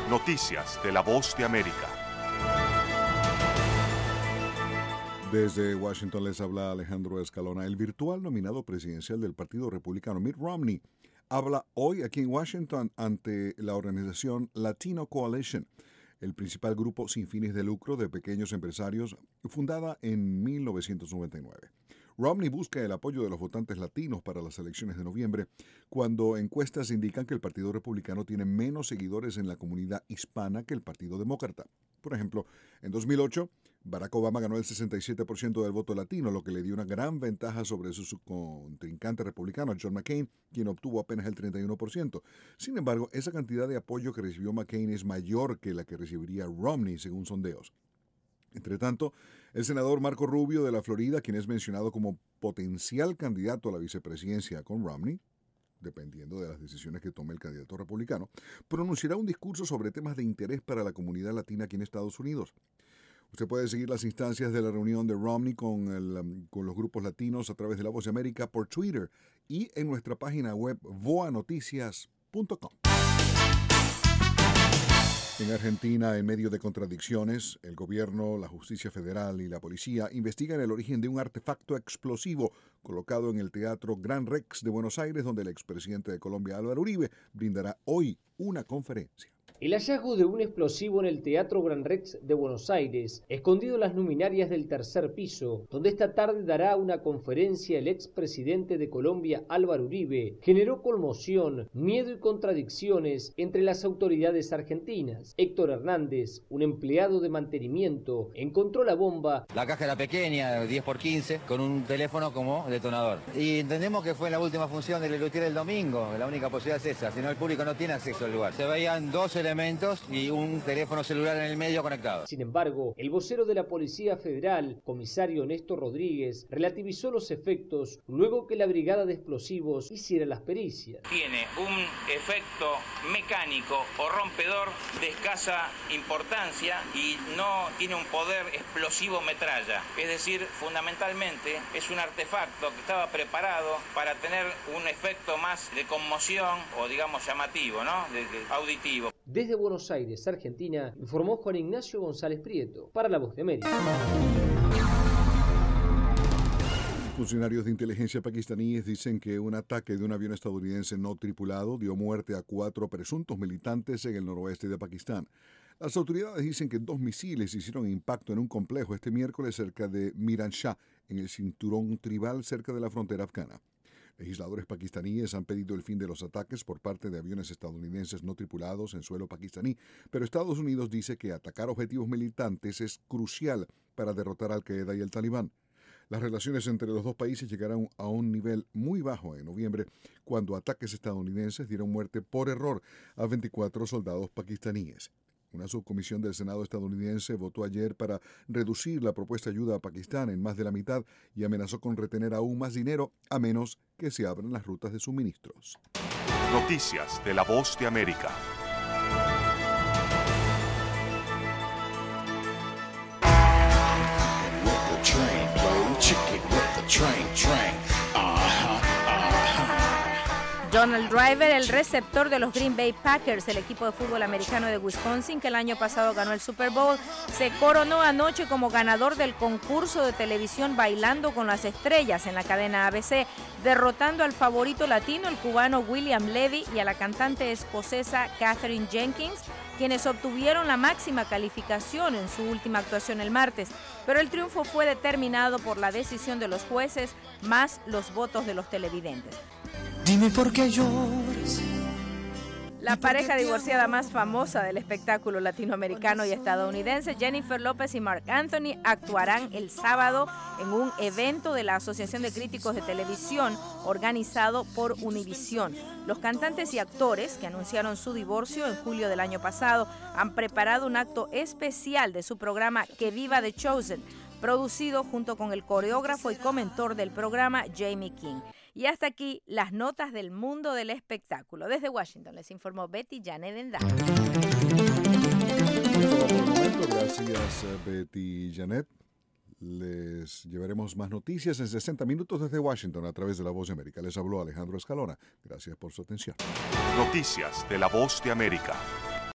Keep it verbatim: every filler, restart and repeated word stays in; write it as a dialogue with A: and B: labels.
A: Noticias de la Voz de América.
B: Desde Washington les habla Alejandro Escalona. El virtual nominado presidencial del Partido Republicano, Mitt Romney, habla hoy aquí en Washington ante la organización Latino Coalition, el principal grupo sin fines de lucro de pequeños empresarios, fundada en mil novecientos noventa y nueve. Romney busca el apoyo de los votantes latinos para las elecciones de noviembre, cuando encuestas indican que el Partido Republicano tiene menos seguidores en la comunidad hispana que el Partido Demócrata. Por ejemplo, en dos mil ocho, Barack Obama ganó el sesenta y siete por ciento del voto latino, lo que le dio una gran ventaja sobre su contrincante republicano, John McCain, quien obtuvo apenas el treinta y uno por ciento. Sin embargo, esa cantidad de apoyo que recibió McCain es mayor que la que recibiría Romney, según sondeos. Entre tanto, el senador Marco Rubio de la Florida, quien es mencionado como potencial candidato a la vicepresidencia con Romney, dependiendo de las decisiones que tome el candidato republicano, pronunciará un discurso sobre temas de interés para la comunidad latina aquí en Estados Unidos. Usted puede seguir las instancias de la reunión de Romney con, el, con los grupos latinos a través de La Voz de América por Twitter y en nuestra página web voa noticias punto com. En Argentina, en medio de contradicciones, el gobierno, la justicia federal y la policía investigan el origen de un artefacto explosivo colocado en el Teatro Gran Rex de Buenos Aires, donde el expresidente de Colombia, Álvaro Uribe, brindará hoy una conferencia.
C: El hallazgo de un explosivo en el Teatro Gran Rex de Buenos Aires, escondido en las luminarias del tercer piso, donde esta tarde dará una conferencia el expresidente de Colombia, Álvaro Uribe, generó conmoción, miedo y contradicciones entre las autoridades argentinas. Héctor Hernández, un empleado de mantenimiento, encontró la bomba.
D: La caja era pequeña, diez por quince, con un teléfono como detonador. Y entendemos que fue en la última función del Lelutier el domingo, la única posibilidad es esa, si no el público no tiene acceso al lugar. Se veían dos elementos y un teléfono celular en el medio conectado.
C: Sin embargo, el vocero de la Policía Federal, comisario Néstor Rodríguez, relativizó los efectos luego que la Brigada de Explosivos hiciera las pericias.
E: Tiene un efecto mecánico o rompedor de escasa importancia y no tiene un poder explosivo metralla. Es decir, fundamentalmente es un artefacto que estaba preparado para tener un efecto más de conmoción o digamos llamativo, ¿no? De, de auditivo.
C: Desde Buenos Aires, Argentina, informó Juan Ignacio González Prieto, para La Voz de América.
B: Funcionarios de inteligencia pakistaníes dicen que un ataque de un avión estadounidense no tripulado dio muerte a cuatro presuntos militantes en el noroeste de Pakistán. Las autoridades dicen que dos misiles hicieron impacto en un complejo este miércoles cerca de Miran Shah, en el cinturón tribal cerca de la frontera afgana. Legisladores pakistaníes han pedido el fin de los ataques por parte de aviones estadounidenses no tripulados en suelo pakistaní, pero Estados Unidos dice que atacar objetivos militantes es crucial para derrotar a Al-Qaeda y el Talibán. Las relaciones entre los dos países llegaron a un nivel muy bajo en noviembre, cuando ataques estadounidenses dieron muerte por error a veinticuatro soldados pakistaníes. Una subcomisión del Senado estadounidense votó ayer para reducir la propuesta ayuda a Pakistán en más de la mitad y amenazó con retener aún más dinero a menos que se abran las rutas de suministros.
A: Noticias de la Voz de América.
F: Donald Driver, el receptor de los Green Bay Packers, el equipo de fútbol americano de Wisconsin, que el año pasado ganó el Super Bowl, se coronó anoche como ganador del concurso de televisión Bailando con las Estrellas en la cadena A B C, derrotando al favorito latino, el cubano William Levy, y a la cantante escocesa Katherine Jenkins, quienes obtuvieron la máxima calificación en su última actuación el martes. Pero el triunfo fue determinado por la decisión de los jueces más los votos de los televidentes.
G: Dime por qué lloras.
F: La pareja divorciada más famosa del espectáculo latinoamericano y estadounidense, Jennifer López y Marc Anthony, actuarán el sábado en un evento de la Asociación de Críticos de Televisión organizado por Univisión. Los cantantes y actores que anunciaron su divorcio en julio del año pasado han preparado un acto especial de su programa Que Viva The Chosen, producido junto con el coreógrafo y comentor del programa, Jamie King. Y hasta aquí las notas del mundo del espectáculo. Desde Washington les informó Betty Janet Endá.
B: Gracias, Betty Janet. Les llevaremos más noticias en sesenta minutos desde Washington a través de La Voz de América. Les habló Alejandro Escalona. Gracias por su atención.
A: Noticias de La Voz de América.